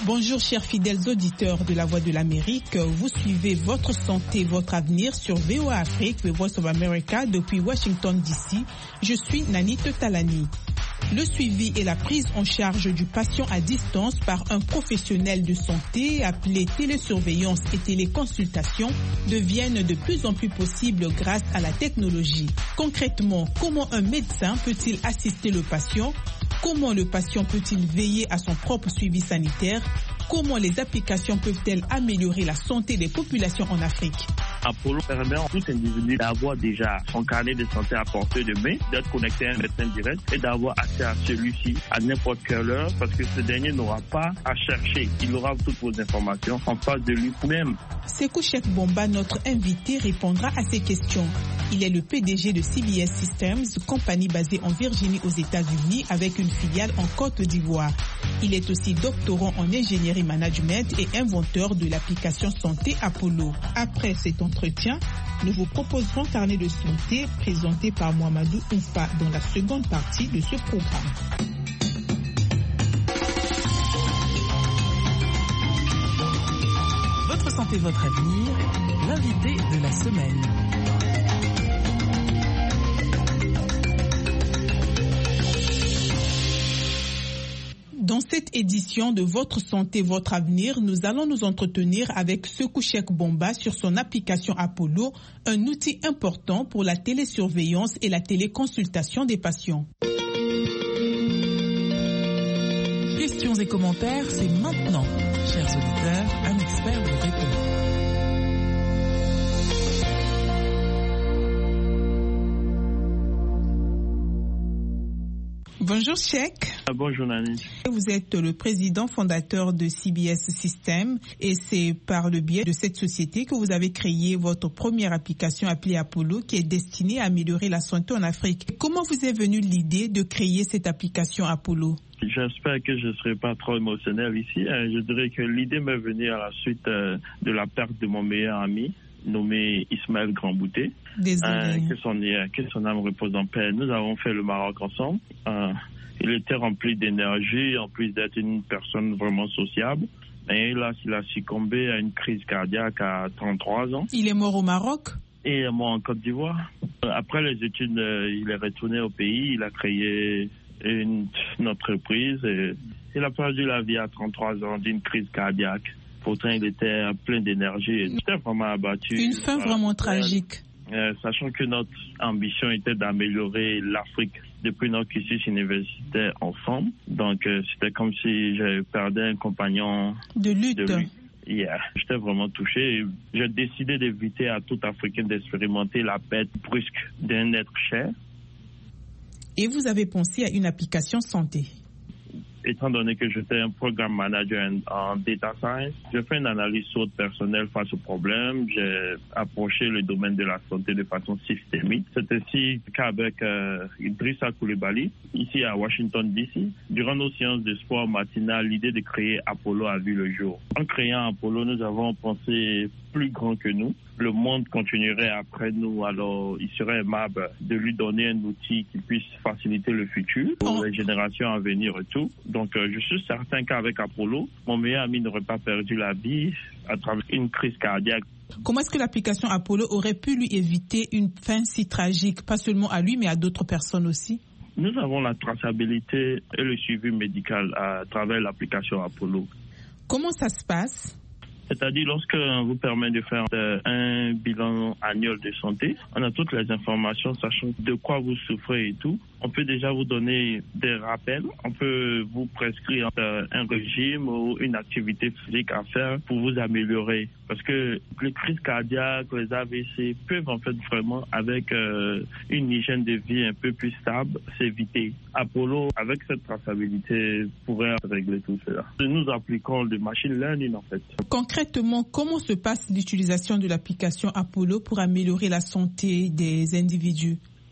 Bonjour chers fidèles auditeurs de la Voix de l'Amérique, vous suivez Votre Santé, Votre Avenir sur VOA Afrique, The Voice of America depuis Washington DC. Je suis Nanit Talani. Le suivi et la prise en charge du patient à distance par un professionnel de santé appelé télésurveillance et téléconsultation deviennent de plus en plus possibles grâce à la technologie. Concrètement, comment un médecin peut-il assister le patient ? Comment le patient peut-il veiller à son propre suivi sanitaire ? Comment les applications peuvent-elles améliorer la santé des populations en Afrique ? Apollo permet à tout individu d'avoir déjà son carnet de santé à portée de main, d'être connecté à un médecin direct et d'avoir accès à celui-ci à n'importe quelle heure parce que ce dernier n'aura pas à chercher. Il aura toutes vos informations en face de lui-même. Sékou Cheikh Bomba, notre invité, répondra à ces questions. Il est le PDG de CBS Systems, compagnie basée en Virginie aux États-Unis avec une filiale en Côte d'Ivoire. Il est aussi doctorant en ingénierie management et inventeur de l'application santé Apollo. Après cet entretien, nous vous proposerons Carnet de santé présenté par Mohamedou Oumfa dans la seconde partie de ce programme. Votre santé, votre avenir, l'invité de la semaine. Dans cette édition de Votre Santé, Votre Avenir, nous allons nous entretenir avec Sékou Cheikh Bomba sur son application Apollo, un outil important pour la télésurveillance et la téléconsultation des patients. Questions et commentaires, c'est maintenant. Chers auditeurs, un expert vous répond. Bonjour Cheikh. Bonjour Nani. Vous êtes le président fondateur de CBS Systems et c'est par le biais de cette société que vous avez créé votre première application appelée Apollo qui est destinée à améliorer la santé en Afrique. Comment vous est venue l'idée de créer cette application Apollo ? J'espère que je ne serai pas trop émotionnel ici. Je dirais que l'idée m'est venue à la suite de la perte de mon meilleur ami, nommé Ismaël Grandbouté. Que son âme repose en paix. Nous avons fait le Maroc ensemble. Il était rempli d'énergie, en plus d'être une personne vraiment sociable. Et là, il a succombé à une crise cardiaque à 33 ans. Il est mort au Maroc ? Et mort en Côte d'Ivoire. Après les études, il est retourné au pays. Il a créé une entreprise. Et il a perdu la vie à 33 ans d'une crise cardiaque. Pourtant, il était plein d'énergie. Il était vraiment abattu. Une fin vraiment tragique. Sachant que notre ambition était d'améliorer l'Afrique depuis notre cursus universitaire ensemble. Donc, c'était comme si j'avais perdu un compagnon de lutte. J'étais vraiment touché. J'ai décidé d'éviter à tout Africain d'expérimenter la perte brusque d'un être cher. Et vous avez pensé à une application santé? Étant donné que j'étais un programme manager en data science, j'ai fait une analyse SWOT personnelle face au problème. J'ai approché le domaine de la santé de façon systémique. C'est ainsi qu'avec Idrissa Coulibaly, ici à Washington DC, durant nos séances de sport matinales, l'idée de créer Apollo a vu le jour. En créant Apollo, nous avons pensé plus grand que nous. Le monde continuerait après nous, alors il serait aimable de lui donner un outil qui puisse faciliter le futur pour les générations à venir et tout. Donc je suis certain qu'avec Apollo, mon meilleur ami n'aurait pas perdu la vie à travers une crise cardiaque. Comment est-ce que l'application Apollo aurait pu lui éviter une fin si tragique, pas seulement à lui mais à d'autres personnes aussi? Nous avons la traçabilité et le suivi médical à travers l'application Apollo. Comment ça se passe? C'est-à-dire, lorsqu'on vous permet de faire un bilan annuel de santé, on a toutes les informations, sachant de quoi vous souffrez et tout. On peut déjà vous donner des rappels. On peut vous prescrire un régime ou une activité physique à faire pour vous améliorer. Parce que les crises cardiaques, les AVC peuvent en fait vraiment, avec une hygiène de vie un peu plus stable, s'éviter. Apollo, avec cette traçabilité, pourrait régler tout cela. Nous appliquons le machine learning en fait. Concrètement, comment se passe l'utilisation de l'application Apollo pour améliorer la santé des individus?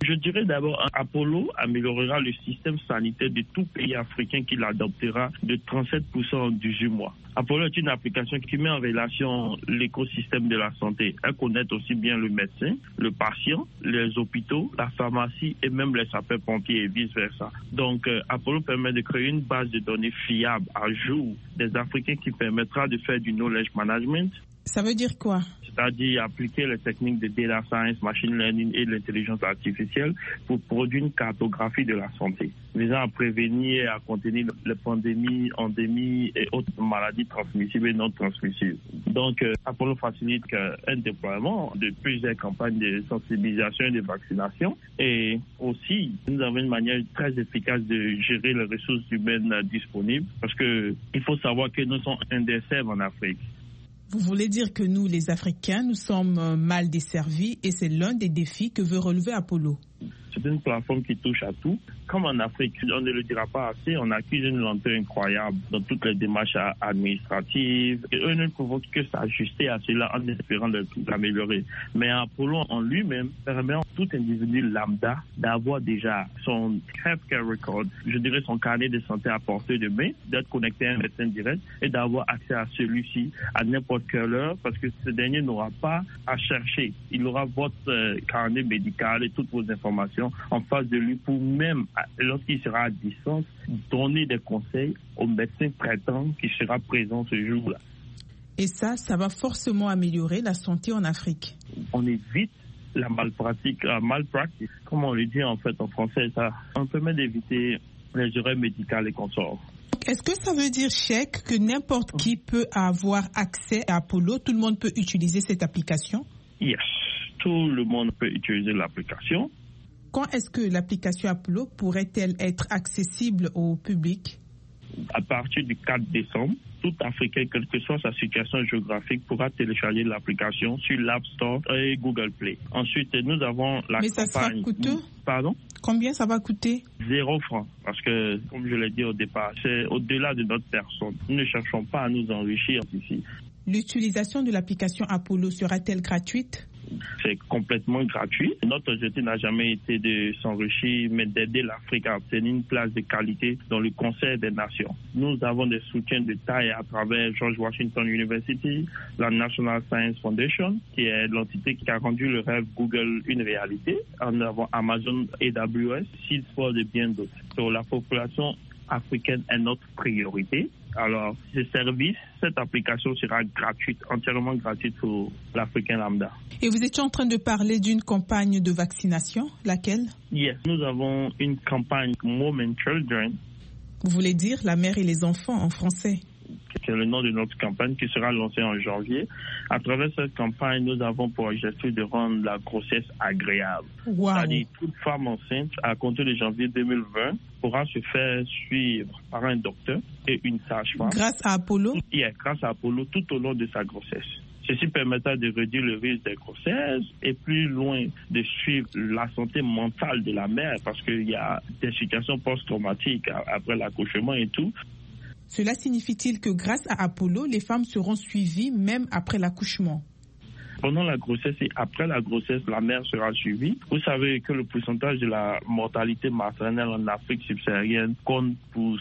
Je dirais d'abord, Apollo améliorera le système sanitaire de tout pays africain qui l'adoptera de 37% en 18 mois. Apollo est une application qui met en relation l'écosystème de la santé. Elle connecte aussi bien le médecin, le patient, les hôpitaux, la pharmacie et même les sapeurs-pompiers et vice-versa. Donc, Apollo permet de créer une base de données fiable à jour des Africains qui permettra de faire du knowledge management. Ça veut dire quoi? C'est-à-dire appliquer les techniques de data science, machine learning et l'intelligence artificielle pour produire une cartographie de la santé, visant à prévenir et à contenir les pandémies, endémies et autres maladies transmissibles et non transmissibles. Donc, Apollo facilite un déploiement de plusieurs campagnes de sensibilisation et de vaccination. Et aussi, nous avons une manière très efficace de gérer les ressources humaines disponibles parce que il faut savoir que nous sommes indécents en Afrique. Vous voulez dire que nous, les Africains, nous sommes mal desservis et c'est l'un des défis que veut relever Apollo. C'est une plateforme qui touche à tout. Comme en Afrique, on ne le dira pas assez, on accuse une lenteur incroyable dans toutes les démarches administratives. Et eux ne pouvons que s'ajuster à cela en espérant l'améliorer. Mais Apollo en lui-même permet à tout individu lambda d'avoir déjà son healthcare record, je dirais son carnet de santé à portée de main, d'être connecté à un médecin direct et d'avoir accès à celui-ci à n'importe quelle heure parce que ce dernier n'aura pas à chercher. Il aura votre carnet médical et toutes vos informations en face de lui pour même, lorsqu'il sera à distance, donner des conseils au médecin traitant qui sera présent ce jour-là. Et ça va forcément améliorer la santé en Afrique. On évite la malpratique, comme on le dit en fait en français, on permet d'éviter les erreurs médicales et consorts. Est-ce que ça veut dire, Cheikh, que n'importe qui peut avoir accès à Apollo? Tout le monde peut utiliser cette application? Yes, tout le monde peut utiliser l'application. Quand est-ce que l'application Apollo pourrait-elle être accessible au public? À partir du 4 décembre, tout Africain, quelle que soit sa situation géographique, pourra télécharger l'application sur l'App Store et Google Play. Ensuite, nous avons la campagne... Mais ça sera coûteux? Pardon? Combien ça va coûter? 0 francs. Parce que, comme je l'ai dit au départ, c'est au-delà de notre personne. Nous ne cherchons pas à nous enrichir ici. L'utilisation de l'application Apollo sera-t-elle gratuite? C'est complètement gratuit. Notre objectif n'a jamais été de s'enrichir, mais d'aider l'Afrique à obtenir une place de qualité dans le concert des nations. Nous avons des soutiens de taille à travers George Washington University, la National Science Foundation, qui est l'entité qui a rendu le rêve Google une réalité. Nous avons Amazon AWS, Salesforce et bien d'autres. Donc, la population africaine est notre priorité. Alors, ce service, cette application sera gratuite, entièrement gratuite pour l'Africain lambda. Et vous étiez en train de parler d'une campagne de vaccination, laquelle? Yes, nous avons une campagne Mom and Children. Vous voulez dire la mère et les enfants en français? C'est le nom de notre campagne qui sera lancée en janvier. À travers cette campagne, nous avons pour objectif de rendre la grossesse agréable. Wow. C'est-à-dire, toute femme enceinte, à compter de janvier 2020, pourra se faire suivre par un docteur et une sage-femme. Grâce à Apollo? Grâce à Apollo, tout au long de sa grossesse. Ceci permettra de réduire le risque des grossesses et plus loin de suivre la santé mentale de la mère parce qu'il y a des situations post-traumatiques après l'accouchement et tout. Cela signifie-t-il que grâce à Apollo, les femmes seront suivies même après l'accouchement? Pendant la grossesse et après la grossesse, la mère sera suivie. Vous savez que le pourcentage de la mortalité maternelle en Afrique subsaharienne compte pour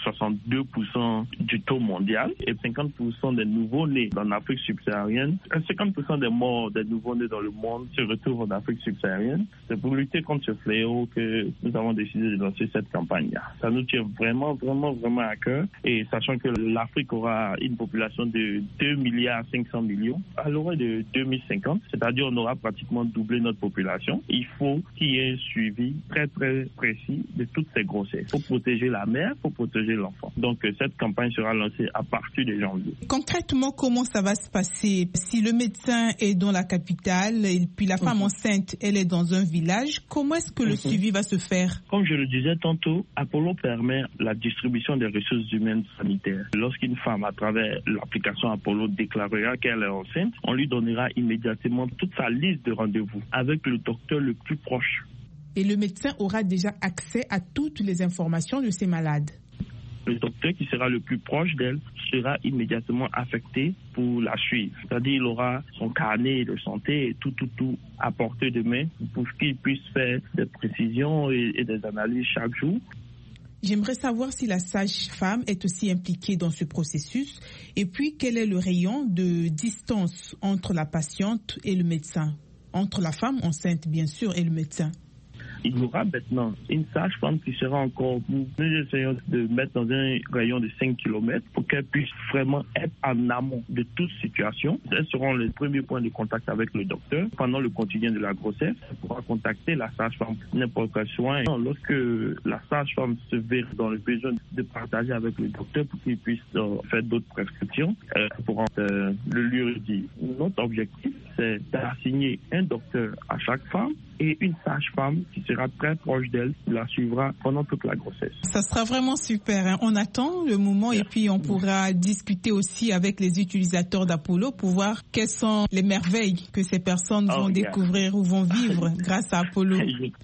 62% du taux mondial et 50% des nouveaux-nés en Afrique subsaharienne. 50% des morts des nouveaux-nés dans le monde se retrouvent en Afrique subsaharienne. C'est pour lutter contre ce fléau que nous avons décidé de lancer cette campagne-là. Ça nous tient vraiment, vraiment, vraiment à cœur. Et sachant que l'Afrique aura une population de 2,5 milliards à l'heure de 2050, c'est-à-dire on aura pratiquement doublé notre population. Il faut qu'il y ait un suivi très très précis de toutes ces grossesses. Il faut protéger la mère, il faut protéger l'enfant. Donc cette campagne sera lancée à partir de janvier. Concrètement, comment ça va se passer? Si le médecin est dans la capitale et puis la femme enceinte, elle est dans un village, comment est-ce que le suivi va se faire? Comme je le disais tantôt, Apollo permet la distribution des ressources humaines sanitaires. Lorsqu'une femme, à travers l'application Apollo, déclarera qu'elle est enceinte, on lui donnera immédiatement toute sa liste de rendez-vous avec le docteur le plus proche. Et le médecin aura déjà accès à toutes les informations de ces malades. Le docteur qui sera le plus proche d'elle sera immédiatement affecté pour la suivre. C'est-à-dire il aura son carnet de santé et tout à portée de main pour qu'il puisse faire des précisions et des analyses chaque jour. J'aimerais savoir si la sage-femme est aussi impliquée dans ce processus et puis quel est le rayon de distance entre la patiente et le médecin, entre la femme enceinte bien sûr et le médecin. Il y aura maintenant une sage-femme qui sera encore, nous essayons de mettre dans un rayon de 5 km pour qu'elle puisse vraiment être en amont de toute situation. Elles seront les premiers points de contact avec le docteur. Pendant le quotidien de la grossesse, elle pourra contacter la sage-femme pour n'importe quel soin. Lorsque la sage-femme se verra dans le besoin de partager avec le docteur pour qu'il puisse faire d'autres prescriptions, elle pourra le lui redire. Notre objectif, c'est d'assigner un docteur à chaque femme et une sage-femme qui sera très proche d'elle, qui la suivra pendant toute la grossesse. Ça sera vraiment super. Hein. On attend le moment et puis on pourra discuter aussi avec les utilisateurs d'Apollo pour voir quelles sont les merveilles que ces personnes vont découvrir ou vont vivre grâce à Apollo.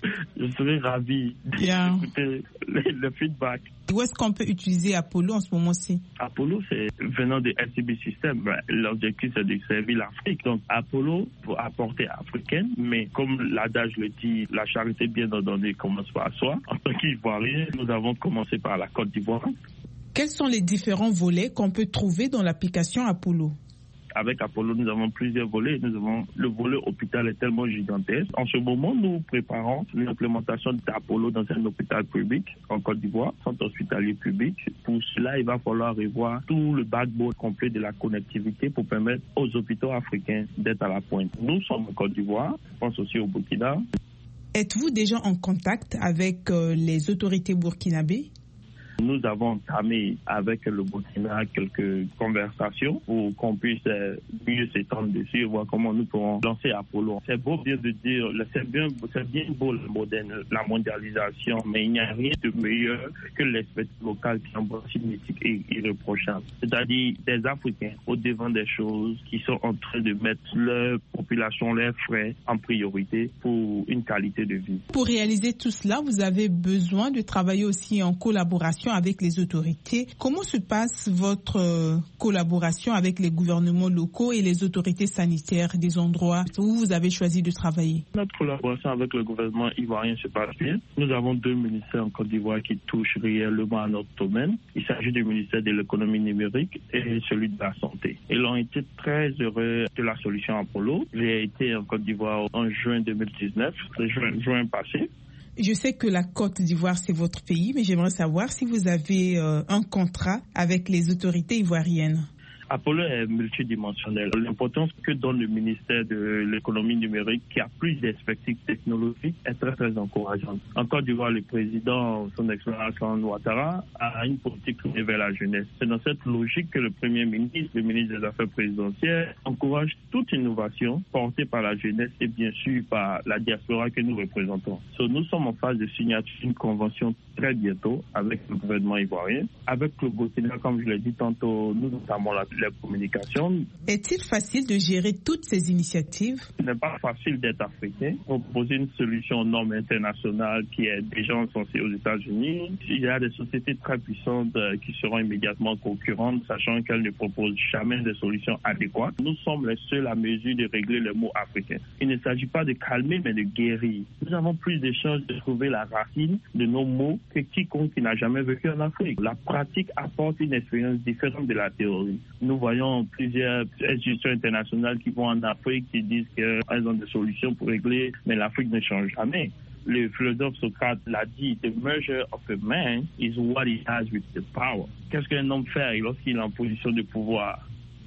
Je serai ravi d'écouter le feedback. Où est-ce qu'on peut utiliser Apollo en ce moment-ci? Apollo, c'est venant de SCB System. L'objectif, c'est de servir l'Afrique. Donc, Apollo pour apporter africaine, mais comme l'adage le dit, la charité bien ordonnée commence par soi. En tant qu'Ivoirien, nous avons commencé par la Côte d'Ivoire. Quels sont les différents volets qu'on peut trouver dans l'application Apollo? Avec Apollo, nous avons plusieurs volets. Le volet hôpital est tellement gigantesque. En ce moment, nous préparons l'implémentation d'Apollo dans un hôpital public en Côte d'Ivoire, centre hospitalier public. Pour cela, il va falloir revoir tout le backbone complet de la connectivité pour permettre aux hôpitaux africains d'être à la pointe. Nous sommes en Côte d'Ivoire, je pense aussi au Burkina. Êtes-vous déjà en contact avec les autorités burkinabées? Nous avons entamé avec le Burkina quelques conversations pour qu'on puisse mieux s'étendre dessus et voir comment nous pourrons lancer Apollo. C'est beau bien de dire, c'est bien beau le moderne, la mondialisation, mais il n'y a rien de meilleur que l'expertise locale qui embrasse une éthique irréprochable. C'est-à-dire des Africains au devant des choses qui sont en train de mettre leur population, leurs frais en priorité pour une qualité de vie. Pour réaliser tout cela, vous avez besoin de travailler aussi en collaboration avec les autorités. Comment se passe votre collaboration avec les gouvernements locaux et les autorités sanitaires des endroits où vous avez choisi de travailler? Notre collaboration avec le gouvernement ivoirien se passe bien. Nous avons 2 ministères en Côte d'Ivoire qui touchent réellement à notre domaine. Il s'agit du ministère de l'économie numérique et celui de la santé. Ils ont été très heureux de la solution Apollo. J'ai été en Côte d'Ivoire en juin 2019, juin passé. Je sais que la Côte d'Ivoire, c'est votre pays, mais j'aimerais savoir si vous avez un contrat avec les autorités ivoiriennes. Apollo est multidimensionnel. L'importance que donne le ministère de l'économie numérique, qui a plus d'expertise technologique, est très, très encourageante. En Côte d'Ivoire, le président, son excellence Ouattara, a une politique tournée vers la jeunesse. C'est dans cette logique que le Premier ministre, le ministre des Affaires présidentielles, encourage toute innovation portée par la jeunesse et bien sûr par la diaspora que nous représentons. Nous sommes en phase de signature d'une convention très bientôt avec le gouvernement ivoirien. Avec le Burkina, comme je l'ai dit tantôt, nous entamons la communication. Est-il facile de gérer toutes ces initiatives? Ce n'est pas facile d'être africain. Proposer une solution aux normes internationales qui est déjà censée aux États-Unis. Il y a des sociétés très puissantes qui seront immédiatement concurrentes, sachant qu'elles ne proposent jamais de solutions adéquates. Nous sommes les seuls à mesure de régler le mot africain. Il ne s'agit pas de calmer, mais de guérir. Nous avons plus de chances de trouver la racine de nos mots que quiconque qui n'a jamais vécu en Afrique. La pratique apporte une expérience différente de la théorie. Nous voyons plusieurs institutions internationales qui vont en Afrique, qui disent qu'elles ont des solutions pour régler, mais l'Afrique ne change jamais. Le philosophe Socrate l'a dit, the measure of a man is what he has with the power. Qu'est-ce qu'un homme fait lorsqu'il est en position de pouvoir?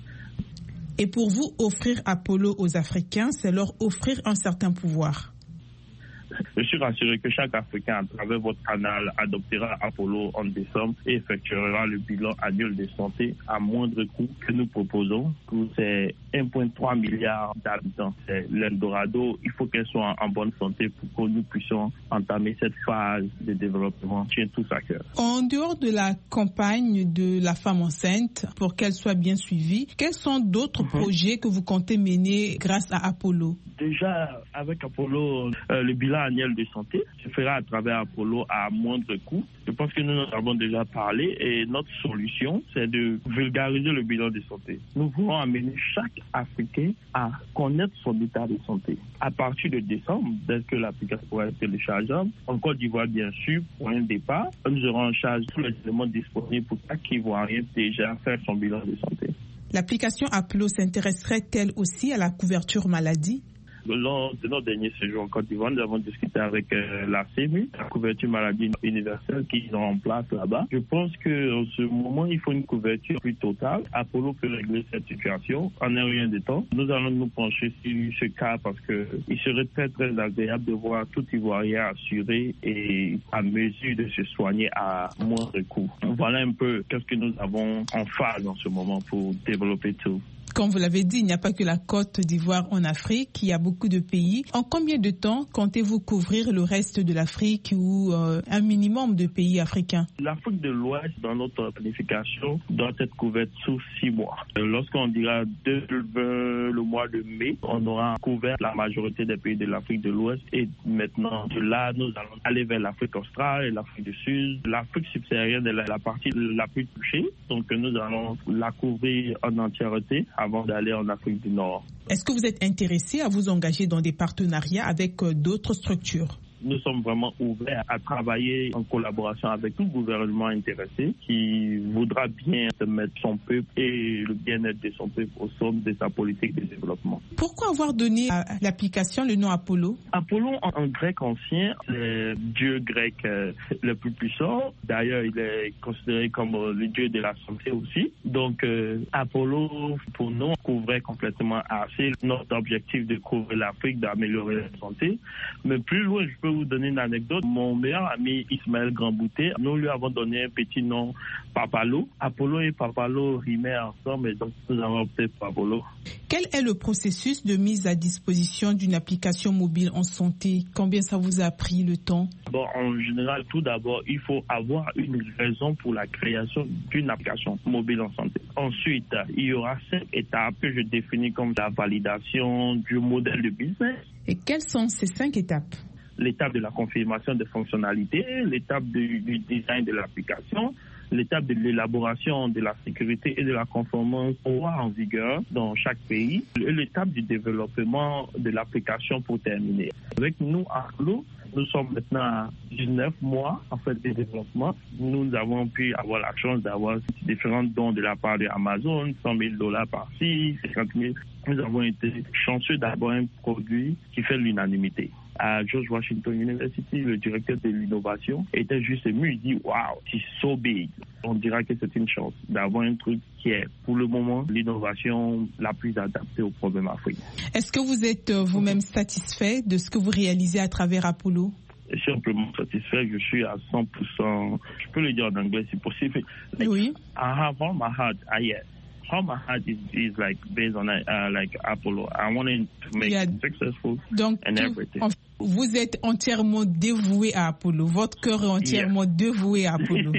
Et pour vous, offrir Apollo aux Africains, c'est leur offrir un certain pouvoir. Je suis rassuré que chaque Africain, à travers votre canal, adoptera Apollo en décembre et effectuera le bilan annuel de santé à moindre coût que nous proposons. C'est 1,3 milliard d'habitants. C'est l'Eldorado. Il faut qu'elle soit en bonne santé pour que nous puissions entamer cette phase de développement. Tient tous à cœur. En dehors de la campagne de la femme enceinte, pour qu'elle soit bien suivie, quels sont d'autres projets que vous comptez mener grâce à Apollo? Déjà, avec Apollo, le bilan annuel de santé se fera à travers Apollo à moindre coût. Je pense que nous en avons déjà parlé et notre solution, c'est de vulgariser le bilan de santé. Nous voulons amener chaque Africain à connaître son état de santé. À partir de décembre, dès que l'application pourra être téléchargeable, en Côte d'Ivoire, bien sûr, pour un départ, nous aurons en charge tous les éléments disponibles pour chaque Ivoirien déjà faire son bilan de santé. L'application Apollo s'intéresserait-elle aussi à la couverture maladie? Lors de notre dernier séjour en Côte d'Ivoire, nous avons discuté avec la CEMU, la couverture maladie universelle qu'ils ont en place là-bas. Je pense qu'en ce moment, il faut une couverture plus totale. Apollo peut régler cette situation en un rien de temps. Nous allons nous pencher sur ce cas parce qu'il serait très très agréable de voir tout Ivoirien assuré et à mesure de se soigner à moindre coût. Voilà un peu qu'est-ce que nous avons en phase en ce moment pour développer tout. Comme vous l'avez dit, il n'y a pas que la Côte d'Ivoire en Afrique, il y a beaucoup de pays. En combien de temps comptez-vous couvrir le reste de l'Afrique ou un minimum de pays africains? L'Afrique de l'Ouest, dans notre planification, doit être couverte sous 6 mois. Lorsqu'on dira le mois de mai, on aura couvert la majorité des pays de l'Afrique de l'Ouest. Et maintenant, de là, nous allons aller vers l'Afrique australe et l'Afrique du Sud. L'Afrique subsaharienne est la partie la plus touchée, donc nous allons la couvrir en entièreté avant d'aller en Afrique du Nord. Est-ce que vous êtes intéressé à vous engager dans des partenariats avec d'autres structures? Nous sommes vraiment ouverts à travailler en collaboration avec tout gouvernement intéressé qui voudra bien mettre son peuple et le bien-être de son peuple au centre de sa politique de développement. Pourquoi avoir donné à l'application le nom Apollo? Apollo, en grec ancien, c'est le dieu grec le plus puissant. D'ailleurs, il est considéré comme le dieu de la santé aussi. Donc, Apollo, pour nous, couvrait complètement assez notre objectif de couvrir l'Afrique, d'améliorer la santé. Mais plus loin, je peux vous donner une anecdote. Mon meilleur ami Ismaël Grandbouté, nous lui avons donné un petit nom, Papalo. Apollo et Papalo rimaient ensemble et donc nous avons opté pour Apollo. Quel est le processus de mise à disposition d'une application mobile en santé? Combien ça vous a pris le temps? Bon, en général, tout d'abord, il faut avoir une raison pour la création d'une application mobile en santé. Ensuite, il y aura 5 étapes que je définis comme la validation du modèle de business. Et quelles sont ces 5 étapes? L'étape de la confirmation des fonctionnalités, l'étape du design de l'application, l'étape de l'élaboration de la sécurité et de la conformance aux lois en vigueur dans chaque pays, et l'étape du développement de l'application pour terminer. Avec nous, Apollo, nous sommes maintenant à 19 mois en fait de développement. Nous avons pu avoir la chance d'avoir différents dons de la part de Amazon, $100,000 par-ci, 50,000. Nous avons été chanceux d'avoir un produit qui fait l'unanimité. À George Washington University, le directeur de l'innovation était juste ému. Il dit « Wow, c'est so big ». On dira que c'est une chance d'avoir un truc qui est, pour le moment, l'innovation la plus adaptée aux problèmes africains. Est-ce que vous êtes vous-même satisfait de ce que vous réalisez à travers Apollo? Je suis amplement satisfait. Je suis à 100%. Je peux le dire en anglais si possible. Oui. I have all my heart. Yes. All my heart is like based on like Apollo. I wanted to make it successful and everything. Vous êtes entièrement dévoué à Apollo. Votre cœur est entièrement dévoué à Apollo.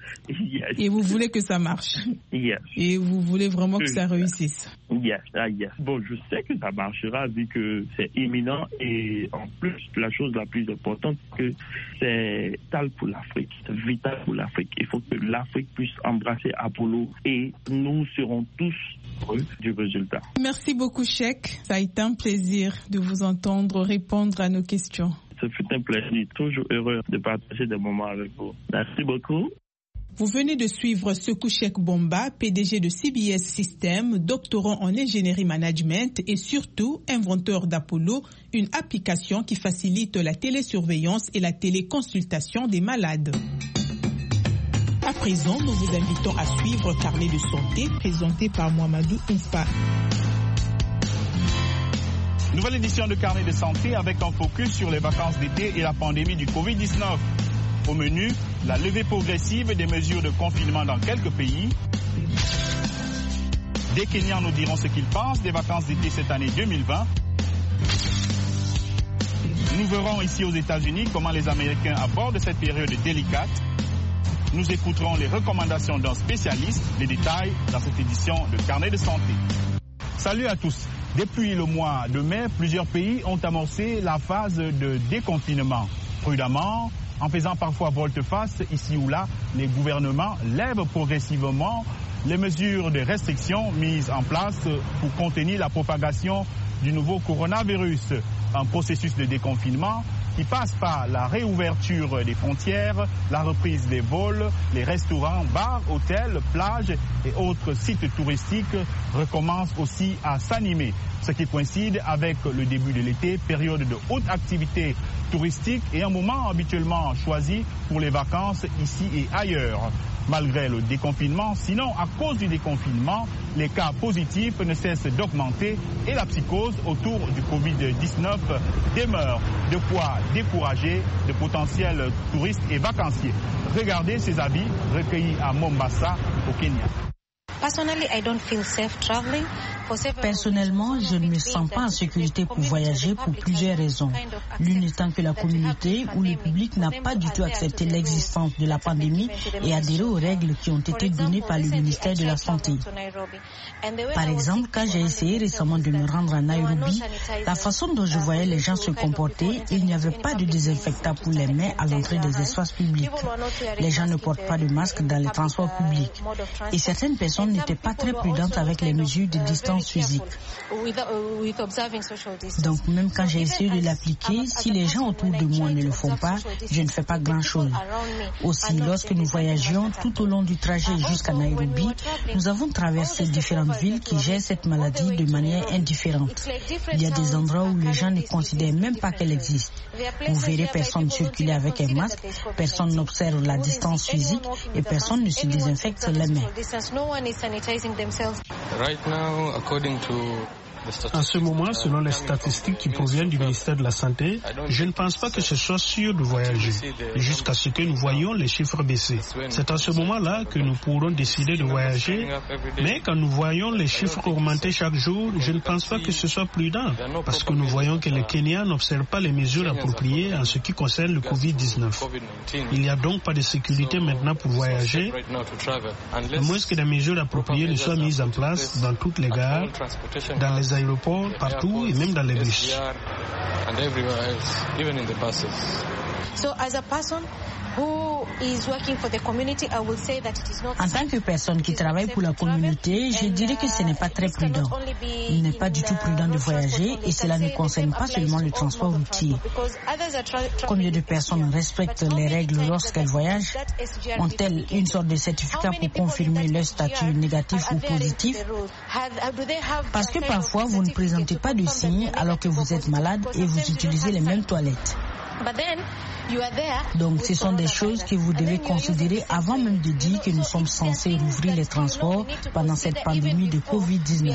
Yes. Et vous voulez que ça marche. Yes. Et vous voulez vraiment que ça réussisse. Yes. Bon, je sais que ça marchera vu que c'est imminent et en plus, la chose la plus importante, c'est que c'est vital pour l'Afrique. C'est vital pour l'Afrique. Il faut que l'Afrique puisse embrasser Apollo et nous serons tous heureux du résultat. Merci beaucoup, Cheikh. Ça a été un plaisir de vous entendre répondre à nos questions. Ce fut un plaisir. Toujours heureux de partager des moments avec vous. Merci beaucoup. Vous venez de suivre Sekou Cheikh Bomba, PDG de CBS Systems, doctorant en ingénierie management et surtout inventeur d'Apollo, une application qui facilite la télésurveillance et la téléconsultation des malades. À présent, nous vous invitons à suivre Carnet de santé, présenté par Mohamedou Oumfa. Nouvelle édition de Carnet de santé avec un focus sur les vacances d'été et la pandémie du Covid-19. Au menu, la levée progressive des mesures de confinement dans quelques pays. Des Kenyans nous diront ce qu'ils pensent des vacances d'été cette année 2020. Nous verrons ici aux États-Unis comment les Américains abordent cette période délicate. Nous écouterons les recommandations d'un spécialiste, les détails dans cette édition de Carnet de santé. Salut à tous. Depuis le mois de mai, plusieurs pays ont amorcé la phase de déconfinement. Prudemment, en faisant parfois volte-face ici ou là, les gouvernements lèvent progressivement les mesures de restriction mises en place pour contenir la propagation du nouveau coronavirus. Un processus de déconfinement qui passe par la réouverture des frontières, la reprise des vols, les restaurants, bars, hôtels, plages et autres sites touristiques recommencent aussi à s'animer, ce qui coïncide avec le début de l'été, période de haute activité touristique et un moment habituellement choisi pour les vacances ici et ailleurs. Malgré le déconfinement, sinon à cause du déconfinement, les cas positifs ne cessent d'augmenter et la psychose autour du Covid-19 demeure, de quoi décourager de potentiels touristes et vacanciers. Regardez ces avis recueillis à Mombasa, au Kenya. Personnellement, je ne me sens pas en sécurité pour voyager pour plusieurs raisons. L'une étant que la communauté ou le public n'a pas du tout accepté l'existence de la pandémie et adhéré aux règles qui ont été données par le ministère de la Santé. Par exemple, quand j'ai essayé récemment de me rendre à Nairobi, la façon dont je voyais les gens se comporter, il n'y avait pas de désinfectant pour les mains à l'entrée des espaces publics. Les gens ne portent pas de masque dans les transports publics. Et certaines personnes n'étaient pas très prudentes avec les mesures de distance physique. Donc même quand j'ai essayé de l'appliquer, si les gens autour de moi ne le font pas, je ne fais pas grand-chose. Aussi, lorsque nous voyagions tout au long du trajet jusqu'à Nairobi, nous avons traversé différentes villes qui gèrent cette maladie de manière indifférente. Il y a des endroits où les gens ne considèrent même pas qu'elle existe. Vous verrez personne circuler avec un masque, personne n'observe la distance physique et personne ne se désinfecte les mains. En ce moment, selon les statistiques qui proviennent du ministère de la Santé, je ne pense pas que ce soit sûr de voyager, jusqu'à ce que nous voyions les chiffres baisser. C'est à ce moment-là que nous pourrons décider de voyager, mais quand nous voyons les chiffres augmenter chaque jour, je ne pense pas que ce soit prudent, parce que nous voyons que les Kenyans n'observent pas les mesures appropriées en ce qui concerne le Covid-19. Il n'y a donc pas de sécurité maintenant pour voyager, à moins que des mesures appropriées ne soient mises en place dans toutes les gares, dans les aéroports, partout et même dans les bus. En tant que personne qui travaille pour la communauté, je dirais que ce n'est pas très prudent. Il n'est pas du tout prudent de voyager et cela ne concerne pas seulement le transport routier. Combien de personnes respectent les règles lorsqu'elles voyagent? Ont-elles une sorte de certificat pour confirmer leur statut négatif ou positif? Parce que parfois, vous ne présentez pas de signes alors que vous êtes malade et vous utilisez les mêmes toilettes. Donc ce sont des choses que vous devez considérer avant même de dire que nous sommes censés rouvrir les transports pendant cette pandémie de Covid-19.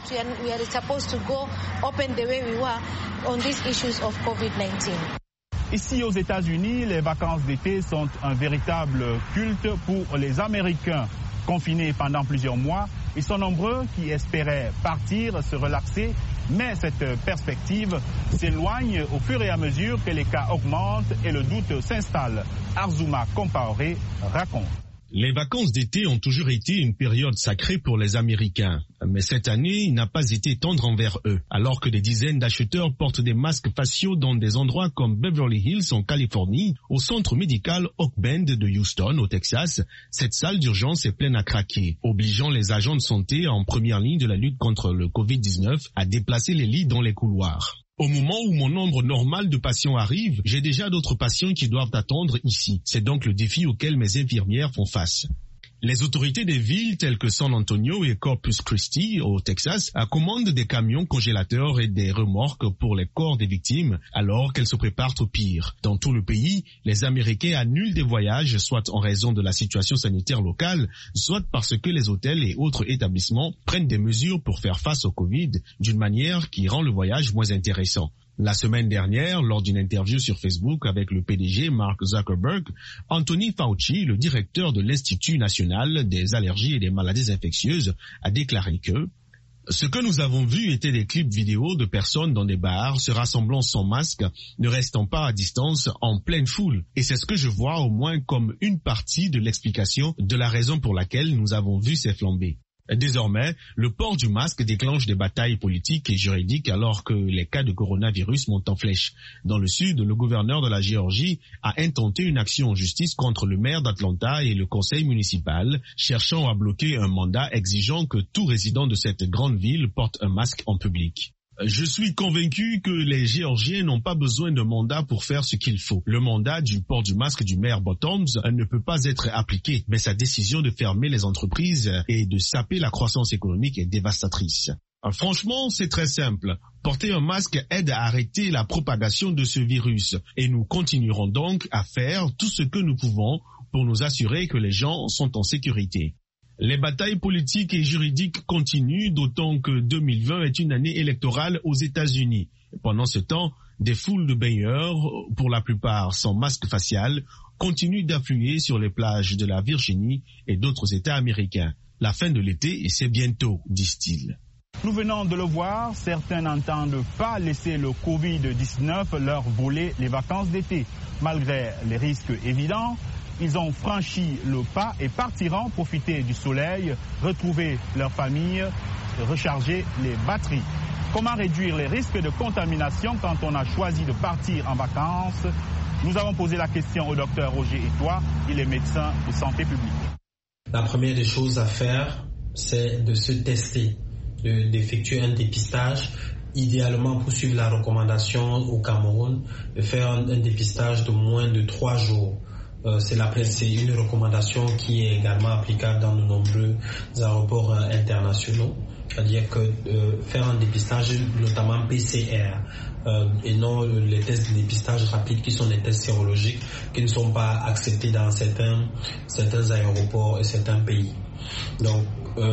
Ici aux États-Unis, les vacances d'été sont un véritable culte pour les Américains. Confinés pendant plusieurs mois, ils sont nombreux qui espéraient partir, se relaxer, mais cette perspective s'éloigne au fur et à mesure que les cas augmentent et le doute s'installe. Arzuma Compaoré raconte. Les vacances d'été ont toujours été une période sacrée pour les Américains. Mais cette année, il n'a pas été tendre envers eux. Alors que des dizaines d'acheteurs portent des masques faciaux dans des endroits comme Beverly Hills en Californie, au centre médical Oak Bend de Houston au Texas, cette salle d'urgence est pleine à craquer, obligeant les agents de santé en première ligne de la lutte contre le Covid-19 à déplacer les lits dans les couloirs. Au moment où mon nombre normal de patients arrive, j'ai déjà d'autres patients qui doivent attendre ici. C'est donc le défi auquel mes infirmières font face. Les autorités des villes telles que San Antonio et Corpus Christi au Texas commandent des camions congélateurs et des remorques pour les corps des victimes alors qu'elles se préparent au pire. Dans tout le pays, les Américains annulent des voyages soit en raison de la situation sanitaire locale, soit parce que les hôtels et autres établissements prennent des mesures pour faire face au Covid d'une manière qui rend le voyage moins intéressant. La semaine dernière, lors d'une interview sur Facebook avec le PDG Mark Zuckerberg, Anthony Fauci, le directeur de l'Institut national des allergies et des maladies infectieuses, a déclaré que ce que nous avons vu étaient des clips vidéo de personnes dans des bars se rassemblant sans masque, ne restant pas à distance en pleine foule. Et c'est ce que je vois au moins comme une partie de l'explication de la raison pour laquelle nous avons vu ces flambées. Désormais, le port du masque déclenche des batailles politiques et juridiques alors que les cas de coronavirus montent en flèche. Dans le sud, le gouverneur de la Géorgie a intenté une action en justice contre le maire d'Atlanta et le conseil municipal, cherchant à bloquer un mandat exigeant que tout résident de cette grande ville porte un masque en public. Je suis convaincu que les Géorgiens n'ont pas besoin de mandat pour faire ce qu'il faut. Le mandat du port du masque du maire Bottoms ne peut pas être appliqué, mais sa décision de fermer les entreprises et de saper la croissance économique est dévastatrice. Franchement, c'est très simple. Porter un masque aide à arrêter la propagation de ce virus et nous continuerons donc à faire tout ce que nous pouvons pour nous assurer que les gens sont en sécurité. Les batailles politiques et juridiques continuent, d'autant que 2020 est une année électorale aux États-Unis. Pendant ce temps, des foules de baigneurs, pour la plupart sans masque facial, continuent d'affluer sur les plages de la Virginie et d'autres États américains. La fin de l'été, c'est bientôt, disent-ils. Nous venons de le voir, certains n'entendent pas laisser le Covid-19 leur voler les vacances d'été. Malgré les risques évidents, ils ont franchi le pas et partiront profiter du soleil, retrouver leur famille, recharger les batteries. Comment réduire les risques de contamination quand on a choisi de partir en vacances? Nous avons posé la question au docteur Roger Etoile, il est médecin de santé publique. La première des choses à faire, c'est de se tester, d'effectuer un dépistage. Idéalement, pour suivre la recommandation au Cameroun, de faire un dépistage de moins de 3 jours. C'est une recommandation qui est également applicable dans de nombreux aéroports internationaux. C'est-à-dire que faire un dépistage, notamment PCR, et non les tests de dépistage rapides qui sont des tests sérologiques qui ne sont pas acceptés dans certains aéroports et certains pays. Donc,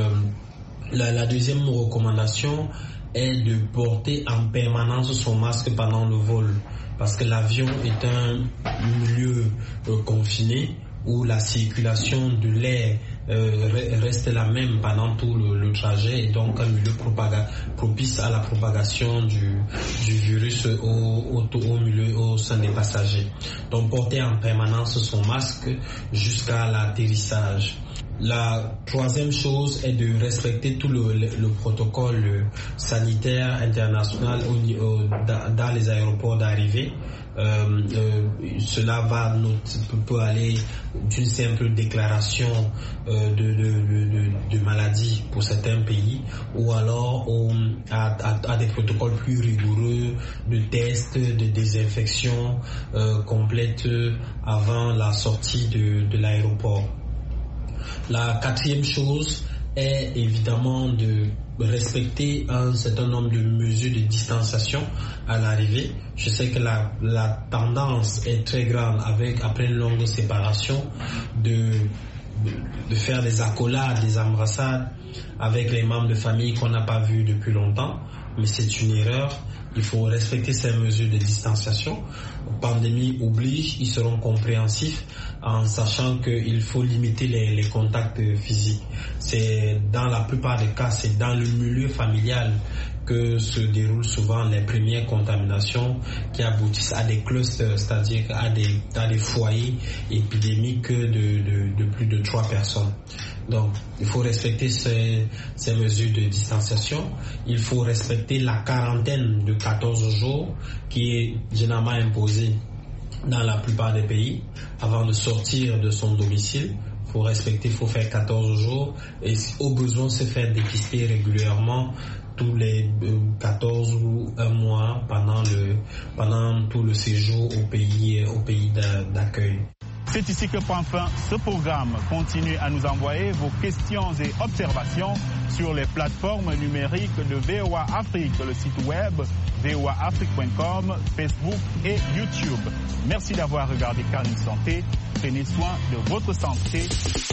la deuxième recommandation est de porter en permanence son masque pendant le vol. Parce que l'avion est un milieu confiné où la circulation de l'air reste la même pendant tout le trajet et donc un milieu propice à la propagation du virus au sein des passagers. Donc porter en permanence son masque jusqu'à l'atterrissage. La troisième chose est de respecter tout le protocole sanitaire international dans les aéroports d'arrivée. Cela peut aller d'une simple déclaration de maladie pour certains pays ou alors à des protocoles plus rigoureux de tests, de désinfection complète avant la sortie de l'aéroport. La quatrième chose est évidemment de respecter un certain nombre de mesures de distanciation à l'arrivée. Je sais que la tendance est très grande après une longue séparation de faire des accolades, des embrassades avec les membres de famille qu'on n'a pas vus depuis longtemps, mais c'est une erreur. Il faut respecter ces mesures de distanciation. Pandémie oblige, ils seront compréhensifs en sachant qu'il faut limiter les contacts physiques. C'est dans la plupart des cas, c'est dans le milieu familial que se déroulent souvent les premières contaminations qui aboutissent à des clusters, c'est-à-dire à des foyers épidémiques de plus de 3 personnes. Donc, il faut respecter ces mesures de distanciation. Il faut respecter la quarantaine de 14 jours qui est généralement imposée dans la plupart des pays avant de sortir de son domicile. Il faut faire 14 jours et au besoin se faire dépister régulièrement tous les 14 ou un mois pendant tout le séjour au pays d'accueil. C'est ici que prend fin ce programme. Continuez à nous envoyer vos questions et observations sur les plateformes numériques de VOA Afrique, le site web voaafrique.com, Facebook et YouTube. Merci d'avoir regardé Carnet Santé. Prenez soin de votre santé.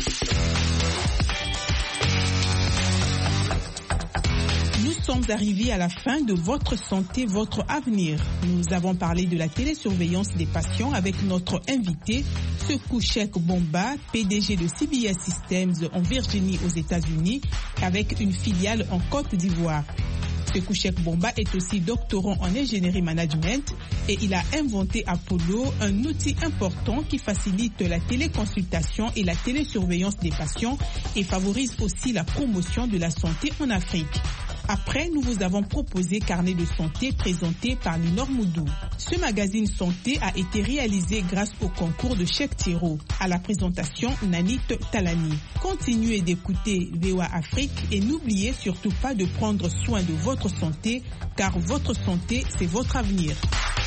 Nous sommes arrivés à la fin de Votre santé, votre avenir. Nous avons parlé de la télésurveillance des patients avec notre invité, Sekou Cheikh Bomba, PDG de CBS Systems en Virginie aux États-Unis, avec une filiale en Côte d'Ivoire. Sekou Cheikh Bomba est aussi doctorant en ingénierie management et il a inventé Apollo, un outil important qui facilite la téléconsultation et la télésurveillance des patients et favorise aussi la promotion de la santé en Afrique. Après, nous vous avons proposé Carnet de santé présenté par Linor Moudou. Ce magazine santé a été réalisé grâce au concours de Cheikh Thiro. À la présentation, Nanit Talani. Continuez d'écouter VOA Afrique et n'oubliez surtout pas de prendre soin de votre santé, car votre santé, c'est votre avenir.